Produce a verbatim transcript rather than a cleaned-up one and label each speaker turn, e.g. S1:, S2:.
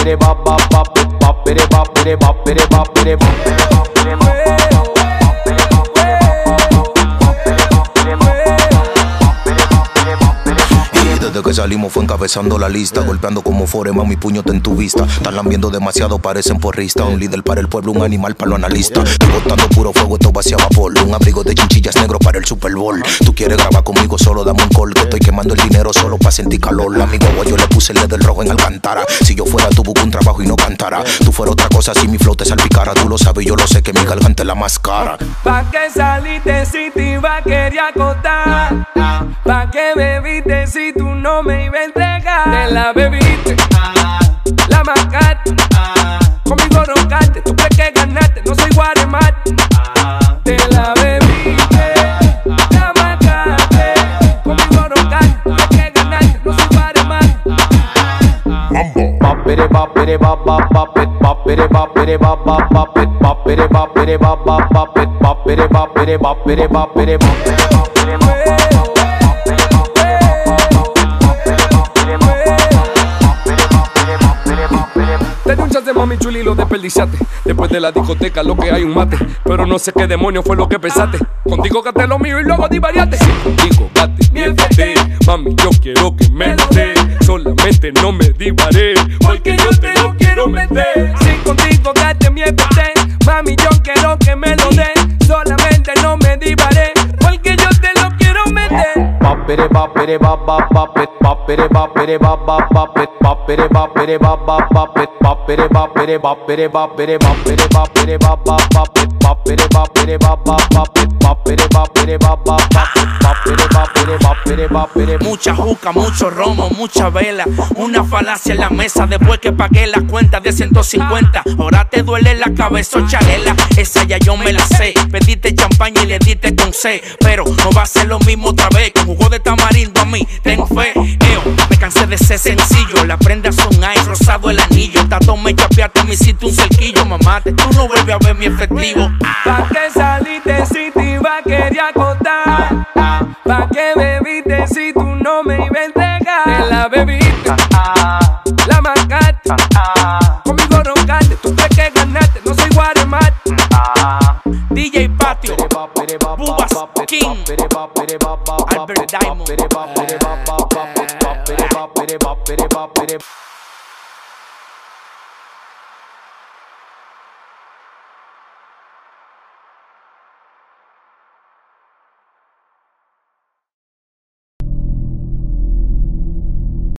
S1: bere bop bop bop bop bere bop bere bop bere bop bere bop bere bop.
S2: Desde que salimos fue encabezando la lista, golpeando como Foreman, mi puño en tu vista. Están lambiendo demasiado, parecen porristas. Un líder para el pueblo, un animal para los analistas. Estoy botando puro fuego, esto vacía vapor. Un abrigo de chinchillas negro para el Super Bowl. Tú quieres grabar conmigo, solo dame un call. Que estoy quemando el dinero solo para sentir calor. A mi guagua yo le puse el del rojo en Alcantara. Si yo fuera tú, busco un trabajo y no cantara. Tú fuera otra cosa, si mi flow te salpicara. Tú lo sabes, yo lo sé, que mi garganta es la más cara.
S3: ¿Pa' qué saliste si te iba a querer acotar? ¿Pa' qué bebiste si tú no me ibas a entregar? Te la bebiste, la marcaste, conmigo roncaste. Tú crees que ganaste, no soy Guaremate. Te la bebiste, la marcaste, conmigo roncaste. Tú crees que ganaste, no soy Guaremate.
S1: Bop bere bop bere bop bop bop bop bere bop bere bop bop bop bop bere bop bere bop bop bop bop bere bop bere bop bere bop bere bop bere bop bere bop.
S3: Te di un chance, mami chuli, y lo desperdiciaste. Después de la discoteca lo que hay un mate. Pero no sé qué demonio fue lo que pensaste. Contigo gasté lo mío y luego divariaste. Si contigo gasté mi F T, mami yo quiero que me lo dé. Solamente no me divaré, porque yo te lo quiero meter. Si contigo gasté mi F T, mami yo quiero que me lo dé. Solamente no me divaré, porque yo te lo quiero meter.
S1: Bop bere bop bere bop bop bop bop bere bop bere bop bop bop bop bere bop bere bop bop bop bop bere bop bere bop bere bop bere bop bere bop bere bop bop bop bop bere bop bere bop bop bop bop bere bop bere bop bop bop bere bop bere bop bere bop bere.
S4: Mucha juca, mucho romo, mucha vela. Una falacia en la mesa después que pagué la cuenta de ciento cincuenta. Ahora te duele la cabeza, charela. Esa ya yo me la sé. Pediste champaña y le diste con C. Pero no va a ser lo mismo otra vez. Con jugo de tamarindo a mí, ten fe. Eo, me cansé de ser sencillo. Las prendas son ice, rosado el anillo. Tato me chapeaste, me hiciste un cerquillo. Mamate, tú no vuelves a ver mi efectivo.
S3: ¿Pa' qué saliste si te iba a querer acotar? ¿Pa' qué bebiste si tú no me ibas a entregar? Te la bebiste, la marcaste, conmigo roncaste. Tú crees que ganaste, no soy Guaremate.
S4: D J Patio, Bubas King, Albert Diamond.